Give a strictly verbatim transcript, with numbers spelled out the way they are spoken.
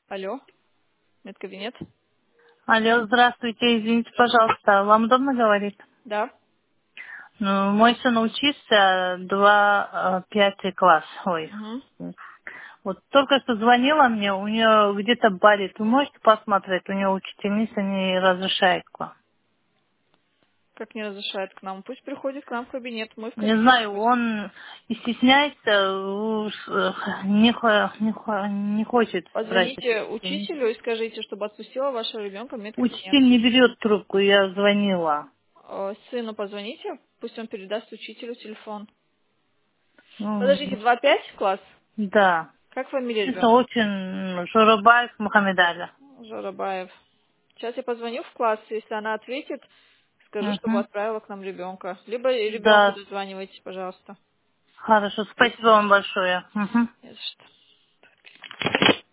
Алло, медкабинет? Алло, здравствуйте, извините, пожалуйста, вам удобно говорить? Да. Ну, мой сын учится два, э, пятый класс, ой. Угу. Вот только что звонила мне, у нее где-то болит. Вы можете посмотреть, у нее учительница не разрешает к вам. Как не разрешает к нам? Пусть приходит к нам в кабинет, мы в Не кабинете знаю, пусть. он и стесняется, уж, э, не, хо- не, хо- не хочет брать эту Позвоните учительницу. учителю и скажите, чтобы отпустила вашего ребенка в медкабинет. Учитель не берет трубку, я звонила. Э, Сыну позвоните, пусть он передаст учителю телефон. Ну, Подождите, два пять класс? да. Как фамилия Это ребенка? очень Журабаев Мухаммедаля. Жарабаев. Сейчас я позвоню в класс, если она ответит, скажу, чтобы Угу. отправила к нам ребенка. Либо ребенку Да, дозванивайтесь, пожалуйста. хорошо. Если Спасибо вам большое. Мгм. не за что.